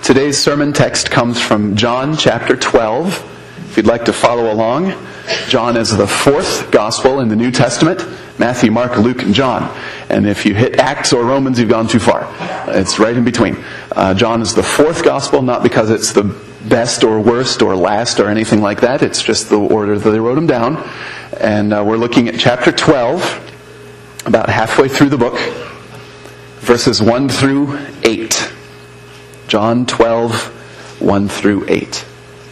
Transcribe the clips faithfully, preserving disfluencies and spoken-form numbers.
Today's sermon text comes from John chapter twelve. If you'd like to follow along, John is the fourth gospel in the New Testament. Matthew, Mark, Luke, and John. And if you hit Acts or Romans, you've gone too far. It's right in between. Uh, John is the fourth gospel, not because it's the best or worst or last or anything like that. It's just the order that they wrote them down. And uh, we're looking at chapter twelve, about halfway through the book, verses one through eight. John twelve, one through eight.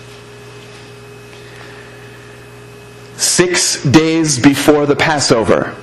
Six days before the Passover.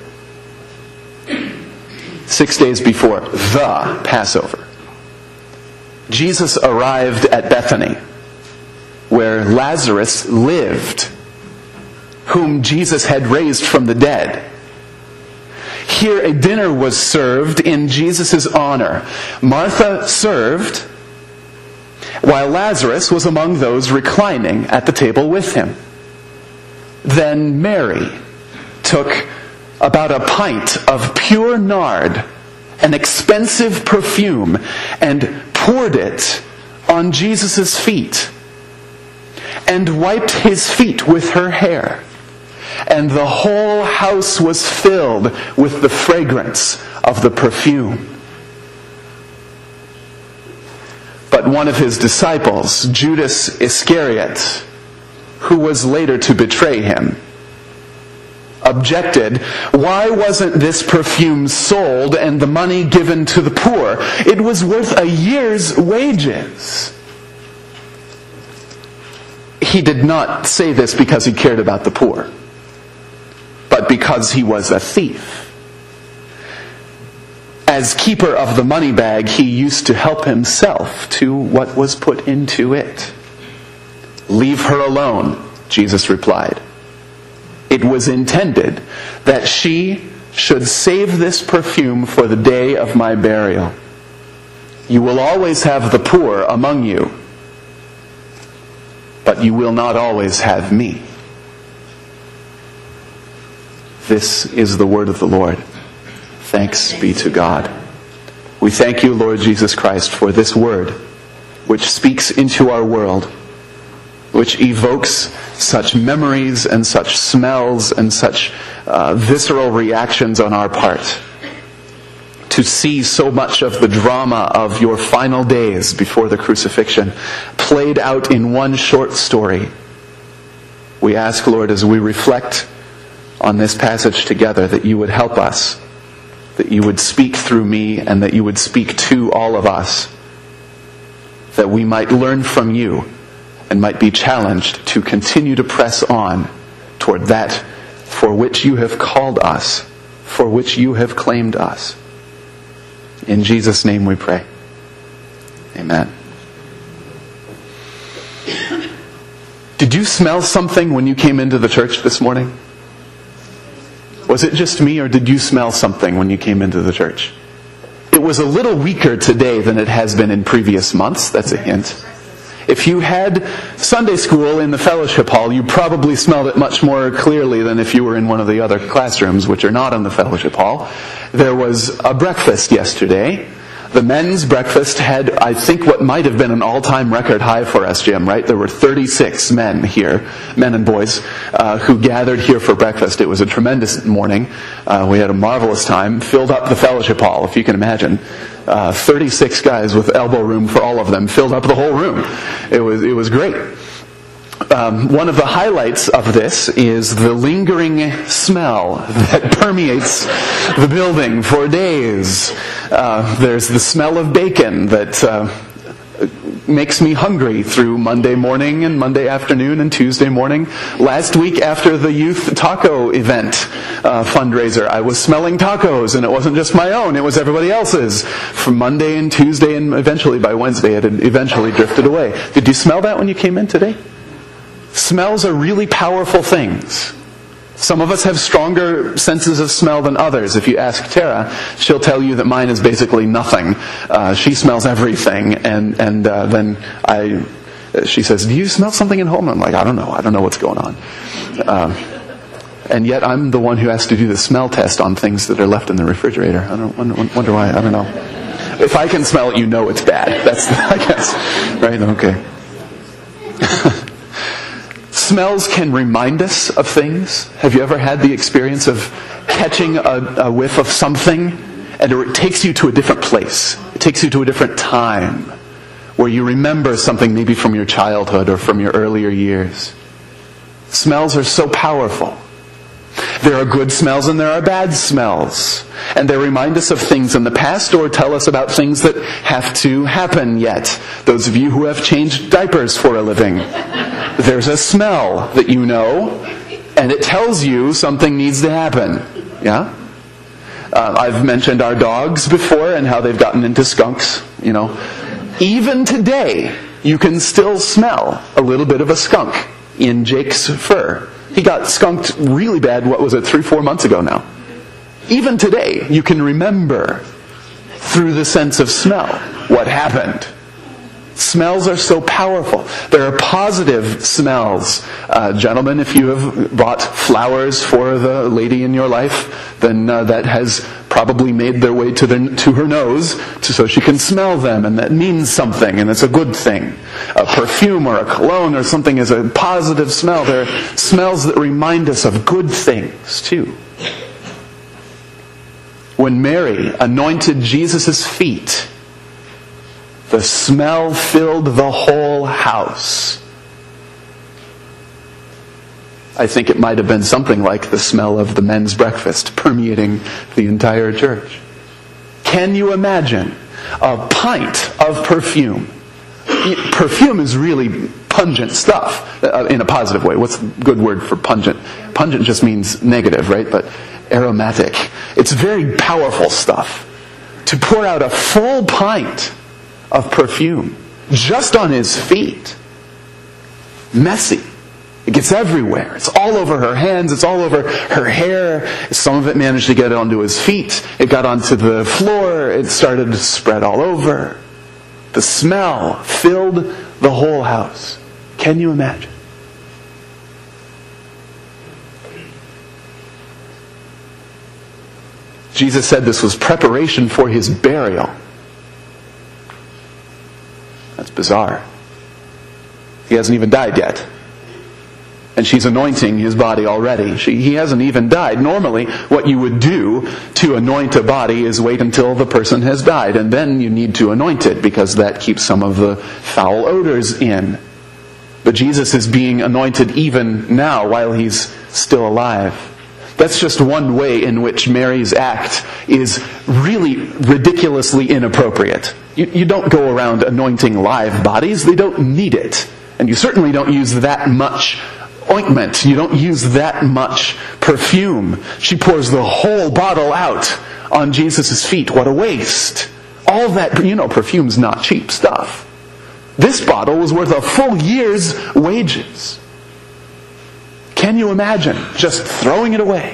Six days before the Passover. Jesus arrived at Bethany, where Lazarus lived, whom Jesus had raised from the dead. Here a dinner was served in Jesus' honor. Martha served, while Lazarus was among those reclining at the table with him. Then Mary took about a pint of pure nard, an expensive perfume, and poured it on Jesus' feet, and wiped his feet with her hair. And the whole house was filled with the fragrance of the perfume. But one of his disciples, Judas Iscariot, who was later to betray him, objected, "Why wasn't this perfume sold and the money given to the poor? It was worth a year's wages." He did not say this because he cared about the poor, but because he was a thief. As keeper of the money bag, he used to help himself to what was put into it. "Leave her alone," Jesus replied. "It was intended that she should save this perfume for the day of my burial. You will always have the poor among you, but you will not always have me." This is the word of the Lord. Thanks be to God. We thank you, Lord Jesus Christ, for this word which speaks into our world, which evokes such memories and such smells and such uh, visceral reactions on our part. To see so much of the drama of your final days before the crucifixion played out in one short story. We ask, Lord, as we reflect on this passage together, that you would help us, that you would speak through me, and that you would speak to all of us, that we might learn from you and might be challenged to continue to press on toward that for which you have called us, for which you have claimed us. In Jesus' name we pray. Amen. Did you smell something when you came into the church this morning? Was it just me, or did you smell something when you came into the church? It was a little weaker today than it has been in previous months. That's a hint. If you had Sunday school in the fellowship hall, you probably smelled it much more clearly than if you were in one of the other classrooms, which are not in the fellowship hall. There was a breakfast yesterday. The men's breakfast had, I think, what might have been an all-time record high for S G M, right? There were thirty-six men here, men and boys, uh, who gathered here for breakfast. It was a tremendous morning. Uh, we had a marvelous time. Filled up the fellowship hall, if you can imagine. Uh, thirty-six guys with elbow room for all of them filled up the whole room. It was it was great. Um, one of the highlights of this is the lingering smell that permeates the building for days. Uh, there's the smell of bacon that uh, makes me hungry through Monday morning and Monday afternoon and Tuesday morning. Last week after the youth taco event uh, fundraiser, I was smelling tacos, and it wasn't just my own, it was everybody else's. From Monday and Tuesday, and eventually by Wednesday it had eventually drifted away. Did you smell that when you came in today? Smells are really powerful things. Some of us have stronger senses of smell than others. If you ask Tara, she'll tell you that mine is basically nothing. Uh, she smells everything, and and uh, then I, she says, "Do you smell something at home?" I'm like, "I don't know. I don't know what's going on." Um, and yet I'm the one who has to do the smell test on things that are left in the refrigerator. I don't wonder, wonder why. I don't know. If I can smell it, you know it's bad. That's, I guess. Right? Okay. Smells can remind us of things. Have you ever had the experience of catching a, a whiff of something and it takes you to a different place? It takes you to a different time where you remember something maybe from your childhood or from your earlier years. Smells are so powerful. There are good smells and there are bad smells. And they remind us of things in the past or tell us about things that have to happen yet. Those of you who have changed diapers for a living, there's a smell that you know, and it tells you something needs to happen. Yeah? Uh, I've mentioned our dogs before and how they've gotten into skunks, you know. Even today, you can still smell a little bit of a skunk in Jake's fur. He got skunked really bad, what was it, three, four months ago now. Even today, you can remember through the sense of smell what happened. Smells are so powerful. There are positive smells. Uh, gentlemen, if you have bought flowers for the lady in your life, then uh, that has probably made their way to, the, to her nose to, so she can smell them, and that means something, and it's a good thing. A perfume or a cologne or something is a positive smell. There are smells that remind us of good things, too. When Mary anointed Jesus' feet, the smell filled the whole house. I think it might have been something like the smell of the men's breakfast permeating the entire church. Can you imagine a pint of perfume? Perfume is really pungent stuff, uh, in a positive way. What's a good word for pungent? Pungent just means negative, right? But aromatic. It's very powerful stuff. To pour out a full pint of perfume just on his feet. Messy. It gets everywhere. It's all over her hands. It's all over her hair. Some of it managed to get onto his feet. It got onto the floor. It started to spread all over. The smell filled the whole house. Can you imagine? Jesus said this was preparation for his burial. That's bizarre. He hasn't even died yet. And she's anointing his body already. She, he hasn't even died. Normally, what you would do to anoint a body is wait until the person has died. And then you need to anoint it, because that keeps some of the foul odors in. But Jesus is being anointed even now while he's still alive. That's just one way in which Mary's act is really ridiculously inappropriate. You, you don't go around anointing live bodies. They don't need it. And you certainly don't use that much ointment. You don't use that much perfume. She pours the whole bottle out on Jesus' feet. What a waste. All that, you know, perfume's not cheap stuff. This bottle was worth a full year's wages. Can you imagine just throwing it away?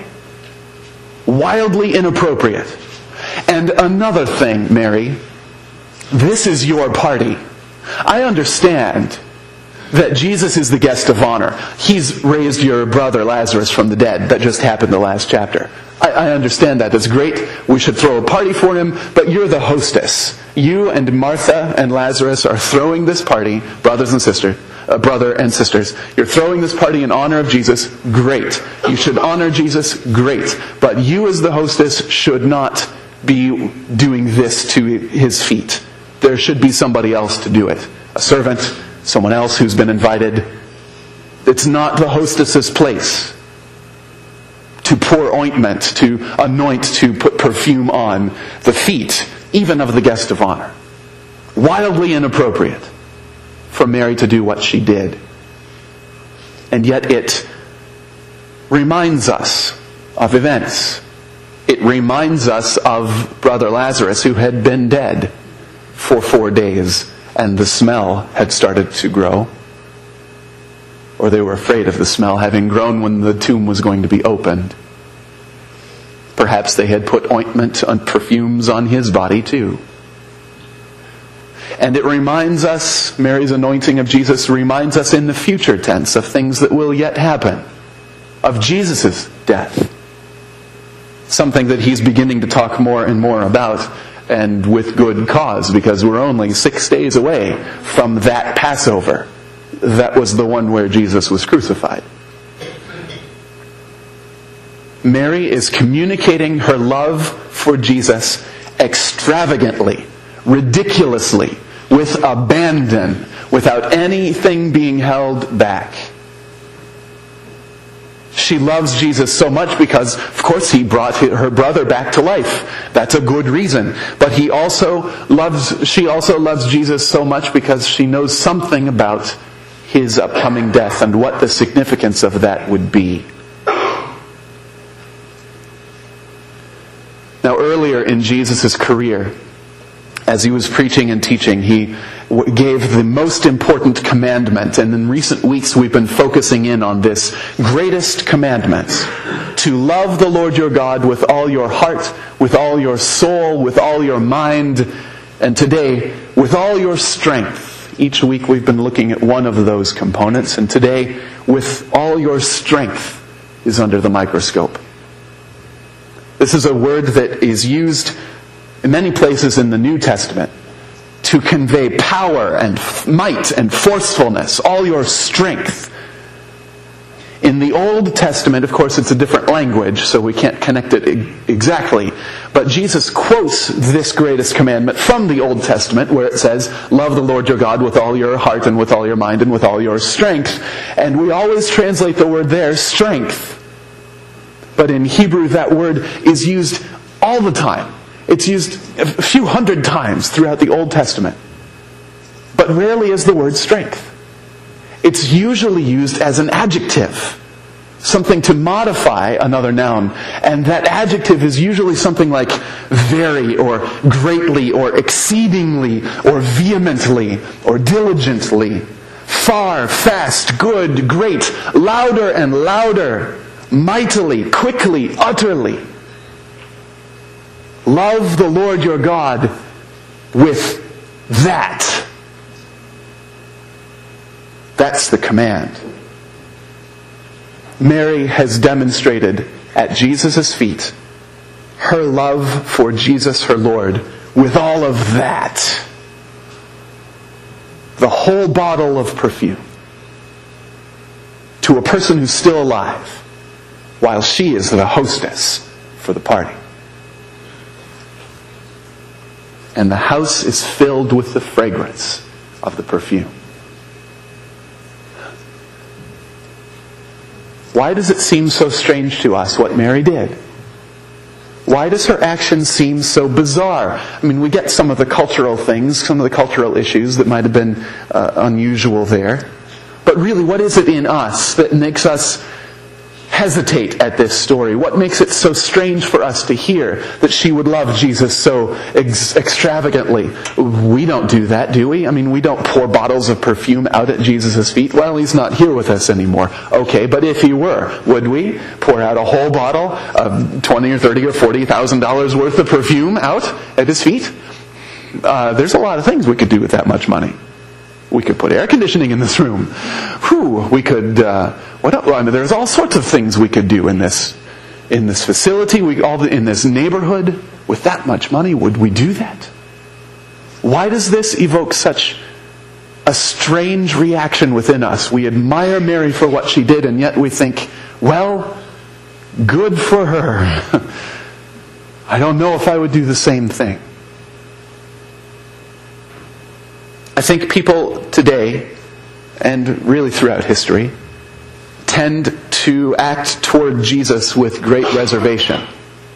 Wildly inappropriate. And another thing, Mary, this is your party. I understand that Jesus is the guest of honor. He's raised your brother Lazarus from the dead. That just happened the last chapter. I, I understand that. That's great. We should throw a party for him, but you're the hostess. You and Martha and Lazarus are throwing this party, brothers and sisters. Uh, brother and sisters, you're throwing this party in honor of Jesus. Great. You should honor Jesus. Great. But you as the hostess should not be doing this to his feet. There should be somebody else to do it. A servant, someone else who's been invited. It's not the hostess's place to pour ointment, to anoint, to put perfume on the feet, even of the guest of honor. Wildly inappropriate for Mary to do what she did. And yet it reminds us of events. It reminds us of Brother Lazarus, who had been dead for four days, and the smell had started to grow. Or they were afraid of the smell having grown when the tomb was going to be opened. Perhaps they had put ointment and perfumes on his body too. And it reminds us, Mary's anointing of Jesus reminds us in the future tense of things that will yet happen. Of Jesus' death. Something that he's beginning to talk more and more about and with good cause, because we're only six days away from that Passover. That was the one where Jesus was crucified. Mary is communicating her love for Jesus extravagantly, ridiculously, with abandon, without anything being held back. She loves Jesus so much because, of course, he brought her brother back to life. That's a good reason. But he also loves, she also loves Jesus so much because she knows something about his upcoming death and what the significance of that would be. Now, earlier in Jesus' career, as he was preaching and teaching, he gave the most important commandment. And in recent weeks, we've been focusing in on this greatest commandment: to love the Lord your God with all your heart, with all your soul, with all your mind, and today, with all your strength. Each week we've been looking at one of those components, and today, with all your strength, is under the microscope. This is a word that is used in many places in the New Testament to convey power and might and forcefulness, all your strength. In the Old Testament, of course, it's a different language, so we can't connect it exactly. But Jesus quotes this greatest commandment from the Old Testament, where it says, love the Lord your God with all your heart and with all your mind and with all your strength. And we always translate the word there, strength. But in Hebrew, that word is used all the time. It's used a few hundred times throughout the Old Testament. But rarely is the word strength. It's usually used as an adjective, something to modify another noun. And that adjective is usually something like very, or greatly, or exceedingly, or vehemently, or diligently, far, fast, good, great, louder and louder, mightily, quickly, utterly. Love the Lord your God with that. That's the command. Mary has demonstrated at Jesus' feet her love for Jesus, her Lord, with all of that. The whole bottle of perfume. To a person who's still alive, while she is the hostess for the party. And the house is filled with the fragrance of the perfume. Why does it seem so strange to us what Mary did? Why does her action seem so bizarre? I mean, we get some of the cultural things, some of the cultural issues that might have been uh, unusual there. But really, what is it in us that makes us hesitate at this story? What makes it so strange for us to hear that she would love Jesus so ex- extravagantly? We don't do that, do we? I mean, we don't pour bottles of perfume out at Jesus' feet. Well, he's not here with us anymore. Okay, but if he were, would we pour out a whole bottle of twenty or thirty or forty thousand dollars worth of perfume out at his feet? Uh, there's a lot of things we could do with that much money. We could put air conditioning in this room. Whew, we could. Uh, what else? I mean, there's all sorts of things we could do in this in this facility. We all in this neighborhood with that much money. Would we do that? Why does this evoke such a strange reaction within us? We admire Mary for what she did, and yet we think, well, good for her. I don't know if I would do the same thing. I think people today, and really throughout history, tend to act toward Jesus with great reservation,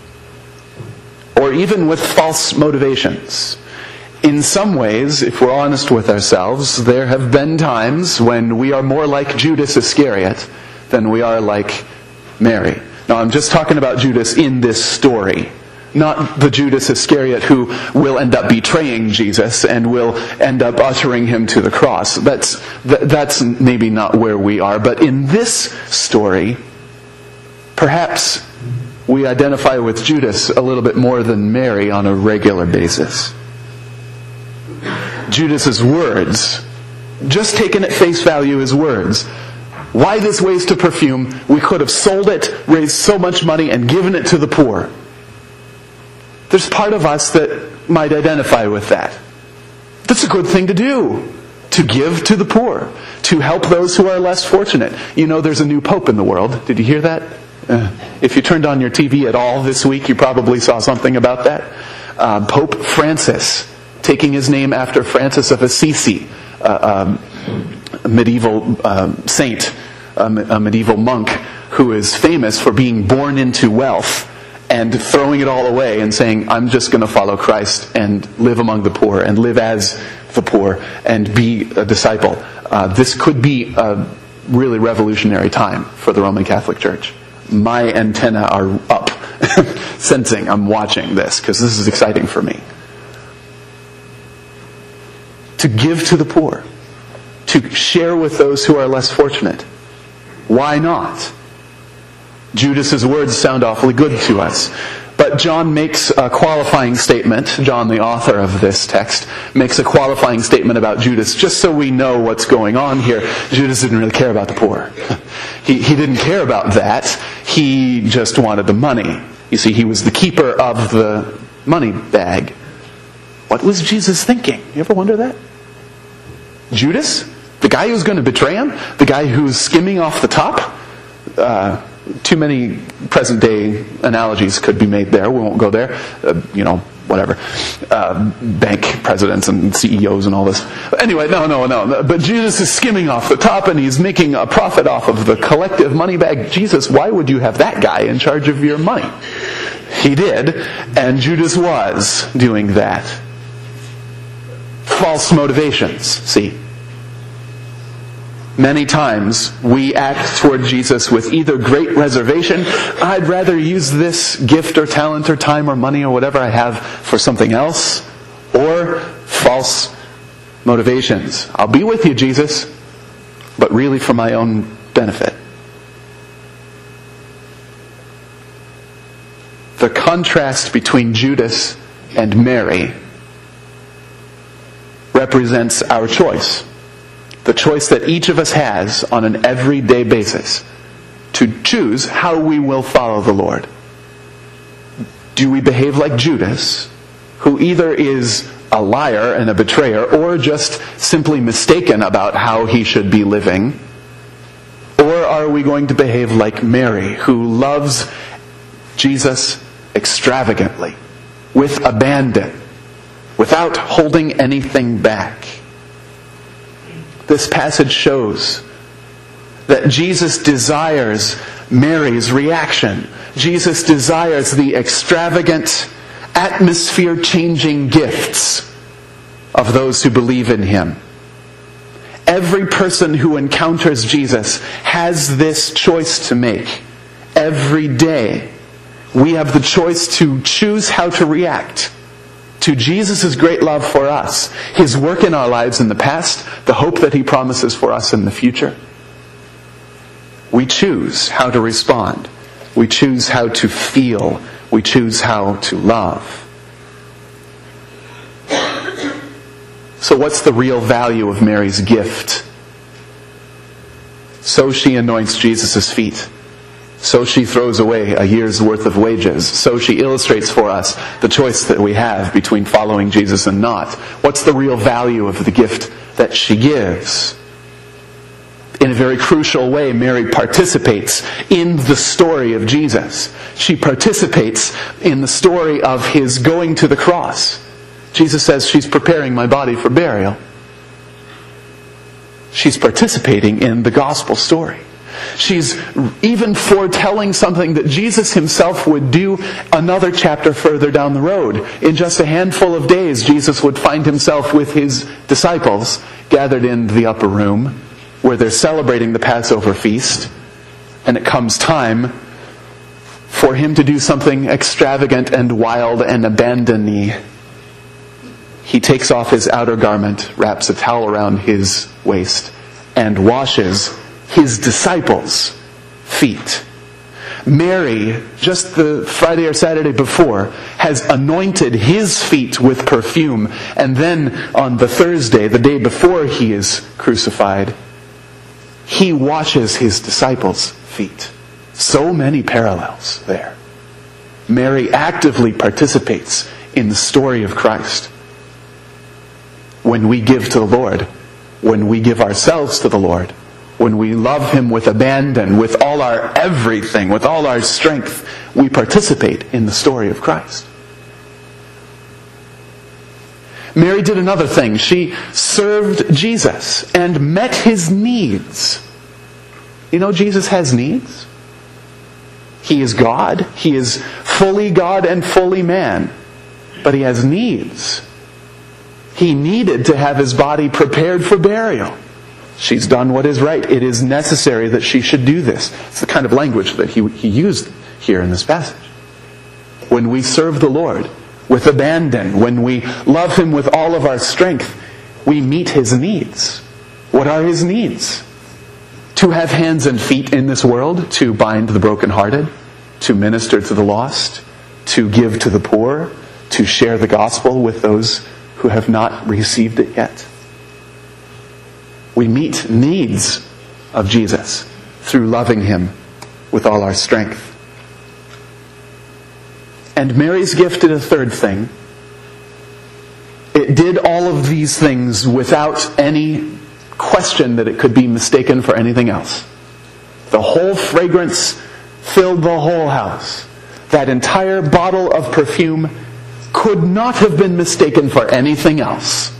or even with false motivations. In some ways, if we're honest with ourselves, there have been times when we are more like Judas Iscariot than we are like Mary. Now, I'm just talking about Judas in this story. Not the Judas Iscariot who will end up betraying Jesus and will end up ushering him to the cross. That's that's maybe not where we are. But in this story, perhaps we identify with Judas a little bit more than Mary on a regular basis. Judas's words, just taken at face value as words. Why this waste of perfume? We could have sold it, raised so much money, and given it to the poor. There's part of us that might identify with that. That's a good thing to do. To give to the poor. To help those who are less fortunate. You know there's a new pope in the world. Did you hear that? Uh, if you turned on your T V at all this week, you probably saw something about that. Uh, Pope Francis, taking his name after Francis of Assisi, uh, um, a medieval um, saint, um, a medieval monk who is famous for being born into wealth and throwing it all away and saying, I'm just going to follow Christ and live among the poor and live as the poor and be a disciple. Uh, this could be a really revolutionary time for the Roman Catholic Church. My antenna are up, sensing I'm watching this, because this is exciting for me. To give to the poor. To share with those who are less fortunate. Why not? Judas's words sound awfully good to us. But John makes a qualifying statement. John, the author of this text, makes a qualifying statement about Judas, just so we know what's going on here. Judas didn't really care about the poor. He, he didn't care about that. He just wanted the money. You see, he was the keeper of the money bag. What was Jesus thinking? You ever wonder that? Judas? The guy who's going to betray him? The guy who's skimming off the top? Uh... Too many present-day analogies could be made there. We won't go there. Uh, you know, whatever. Uh, bank presidents and C E Os and all this. Anyway, no, no, no. But Jesus is skimming off the top and he's making a profit off of the collective money bag. Jesus, why would you have that guy in charge of your money? He did, and Judas was doing that. False motivations, see. Many times we act toward Jesus with either great reservation, I'd rather use this gift or talent or time or money or whatever I have for something else, or false motivations. I'll be with you, Jesus, but really for my own benefit. The contrast between Judas and Mary represents our choice. The choice that each of us has on an everyday basis to choose how we will follow the Lord. Do we behave like Judas, who either is a liar and a betrayer, or just simply mistaken about how he should be living? Or are we going to behave like Mary, who loves Jesus extravagantly, with abandon, without holding anything back? This passage shows that Jesus desires Mary's reaction. Jesus desires the extravagant, atmosphere-changing gifts of those who believe in Him. Every person who encounters Jesus has this choice to make. Every day, we have the choice to choose how to react to Jesus' great love for us, His work in our lives in the past, the hope that He promises for us in the future. We choose how to respond. We choose how to feel. We choose how to love. So what's the real value of Mary's gift? So she anoints Jesus' feet. So she throws away a year's worth of wages. So she illustrates for us the choice that we have between following Jesus and not. What's the real value of the gift that she gives? In a very crucial way, Mary participates in the story of Jesus. She participates in the story of His going to the cross. Jesus says, she's preparing my body for burial. She's participating in the gospel story. She's even foretelling something that Jesus Himself would do another chapter further down the road. In just a handful of days, Jesus would find Himself with His disciples gathered in the upper room where they're celebrating the Passover feast. And it comes time for Him to do something extravagant and wild and abandon-y. He takes off His outer garment, wraps a towel around His waist, and washes His disciples' feet. Mary, just the Friday or Saturday before, has anointed His feet with perfume. And then on the Thursday, the day before He is crucified, He washes His disciples' feet. So many parallels there. Mary actively participates in the story of Christ. When we give to the Lord, when we give ourselves to the Lord, when we love Him with abandon, with all our everything, with all our strength, we participate in the story of Christ. Mary did another thing. She served Jesus and met His needs. You know, Jesus has needs. He is God. He is fully God and fully man. But He has needs. He needed to have His body prepared for burial. She's done what is right. It is necessary that she should do this. It's the kind of language that he, he used here in this passage. When we serve the Lord with abandon, when we love Him with all of our strength, we meet His needs. What are His needs? To have hands and feet in this world, to bind the brokenhearted, to minister to the lost, to give to the poor, to share the gospel with those who have not received it yet. We meet needs of Jesus through loving Him with all our strength. And Mary's gift did a third thing. It did all of these things without any question that it could be mistaken for anything else. The whole fragrance filled the whole house. That entire bottle of perfume could not have been mistaken for anything else.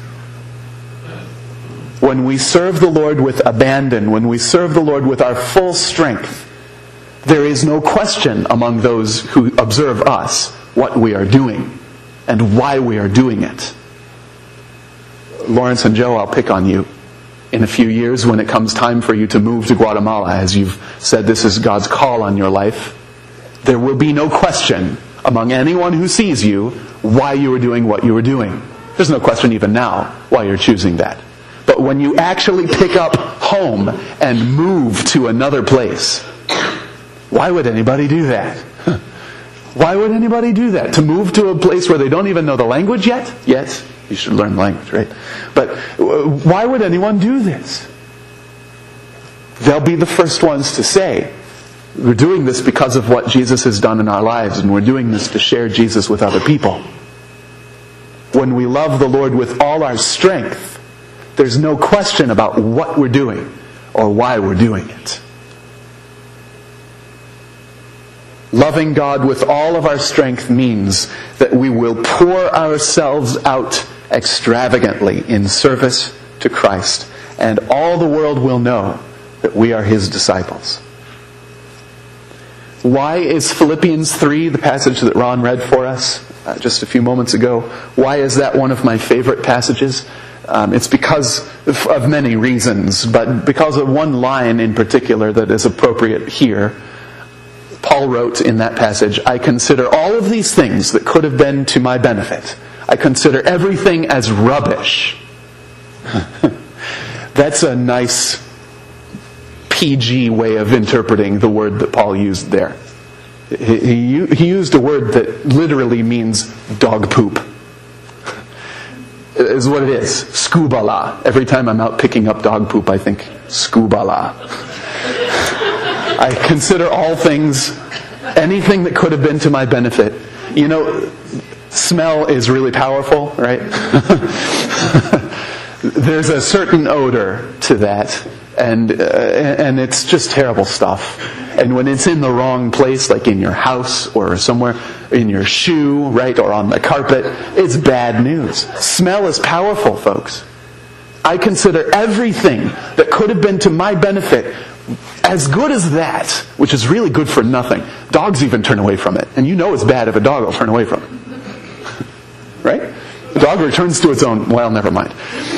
When we serve the Lord with abandon, when we serve the Lord with our full strength, there is no question among those who observe us what we are doing and why we are doing it. Lawrence and Joe, I'll pick on you. In a few years, when it comes time for you to move to Guatemala, as you've said this is God's call on your life, there will be no question among anyone who sees you why you are doing what you are doing. There's no question even now why you're choosing that. But when you actually pick up home and move to another place, why would anybody do that? Why would anybody do that? To move to a place where they don't even know the language yet? Yet. You should learn the language, right? But why would anyone do this? They'll be the first ones to say, we're doing this because of what Jesus has done in our lives, and we're doing this to share Jesus with other people. When we love the Lord with all our strength, there's no question about what we're doing or why we're doing it. Loving God with all of our strength means that we will pour ourselves out extravagantly in service to Christ, and all the world will know that we are His disciples. Why is Philippians three, the passage that Ron read for us uh, just a few moments ago, why is that one of my favorite passages? Um, it's because of, of many reasons, but because of one line in particular that is appropriate here. Paul wrote in that passage, I consider all of these things that could have been to my benefit. I consider everything as rubbish. That's a nice P G way of interpreting the word that Paul used there. He, he, he used a word that literally means dog poop. Is what it is. Skubala. Every time I'm out picking up dog poop, I think, skubala. I consider all things, anything that could have been to my benefit. You know, smell is really powerful, right? There's a certain odor to that, and uh, and it's just terrible stuff. And when it's in the wrong place, like in your house or somewhere, in your shoe, right, or on the carpet, it's bad news. Smell is powerful, folks. I consider everything that could have been to my benefit as good as that, which is really good for nothing. Dogs even turn away from it. And you know it's bad if a dog will turn away from it. Right? The dog returns to its own... Well, never mind.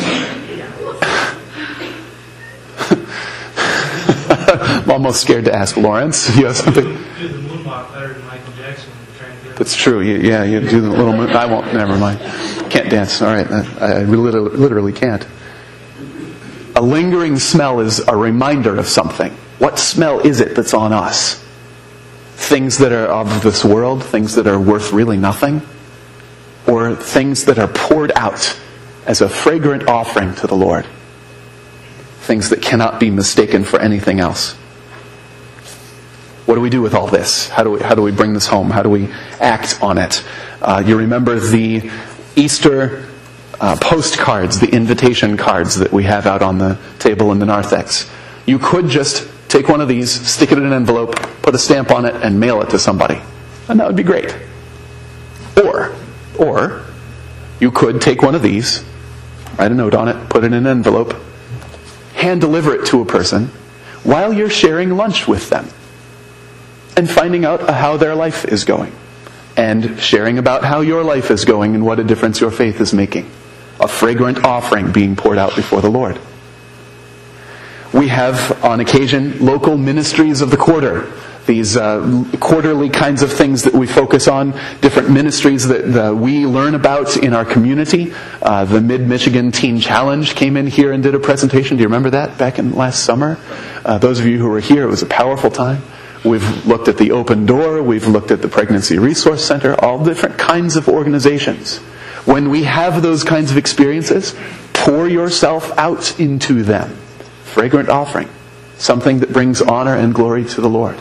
I'm almost scared to ask Lawrence. You have something? Do the moonwalk better than Michael Jackson. That's true. You, yeah, you do the little moon... I won't. Never mind. Can't dance. All right. I, I literally, literally can't. A lingering smell is a reminder of something. What smell is it that's on us? Things that are of this world, things that are worth really nothing, or things that are poured out as a fragrant offering to the Lord. Things that cannot be mistaken for anything else. What do we do with all this? How do we, how do we bring this home? How do we act on it? Uh, you remember the Easter uh, postcards, the invitation cards that we have out on the table in the narthex. You could just take one of these, stick it in an envelope, put a stamp on it, and mail it to somebody. And that would be great. Or, or, you could take one of these, write a note on it, put it in an envelope, hand deliver it to a person while you're sharing lunch with them and finding out how their life is going and sharing about how your life is going and what a difference your faith is making. A fragrant offering being poured out before the Lord. We have, on occasion, local ministries of the quarter. These uh, quarterly kinds of things that we focus on, different ministries that, that we learn about in our community. Uh, the Mid-Michigan Teen Challenge came in here and did a presentation. Do you remember that back in last summer? Uh, those of you who were here, it was a powerful time. We've looked at the Open Door. We've looked at the Pregnancy Resource Center. All different kinds of organizations. When we have those kinds of experiences, pour yourself out into them. Fragrant offering. Something that brings honor and glory to the Lord.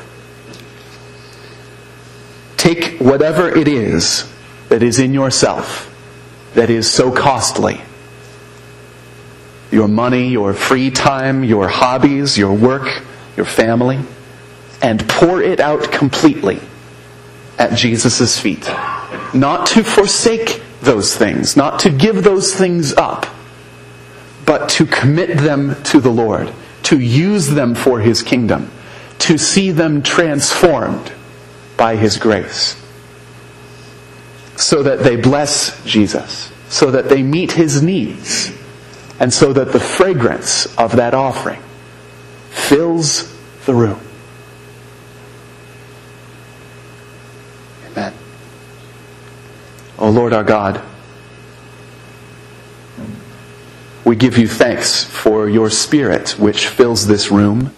Take whatever it is that is in yourself that is so costly. Your money, your free time, your hobbies, your work, your family, and pour it out completely at Jesus' feet. Not to forsake those things, not to give those things up, but to commit them to the Lord, to use them for His kingdom, to see them transformed by His grace, so that they bless Jesus, so that they meet His needs, and so that the fragrance of that offering fills the room. Amen. O Lord our God, we give you thanks for your Spirit which fills this room.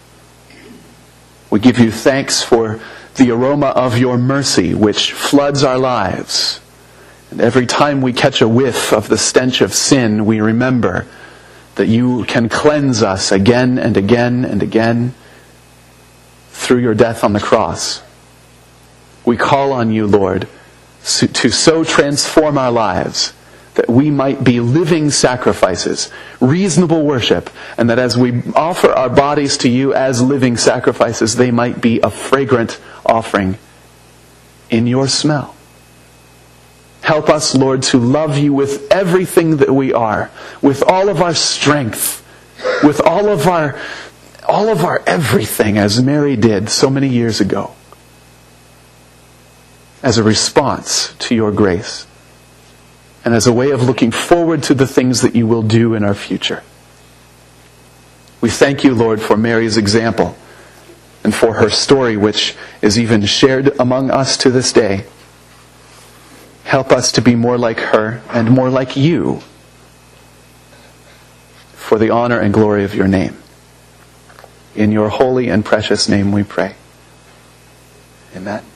We give you thanks for the aroma of your mercy which floods our lives. And every time we catch a whiff of the stench of sin, we remember that you can cleanse us again and again and again through your death on the cross. We call on you, Lord, to so transform our lives that we might be living sacrifices, reasonable worship, and that as we offer our bodies to you as living sacrifices, they might be a fragrant offering in your smell. Help us, Lord, to love you with everything that we are, with all of our strength, with all of our, all of our everything, as Mary did so many years ago, as a response to your grace, and as a way of looking forward to the things that you will do in our future. We thank you, Lord, for Mary's example and for her story, which is even shared among us to this day. Help us to be more like her and more like you for the honor and glory of your name. In your holy and precious name we pray. Amen.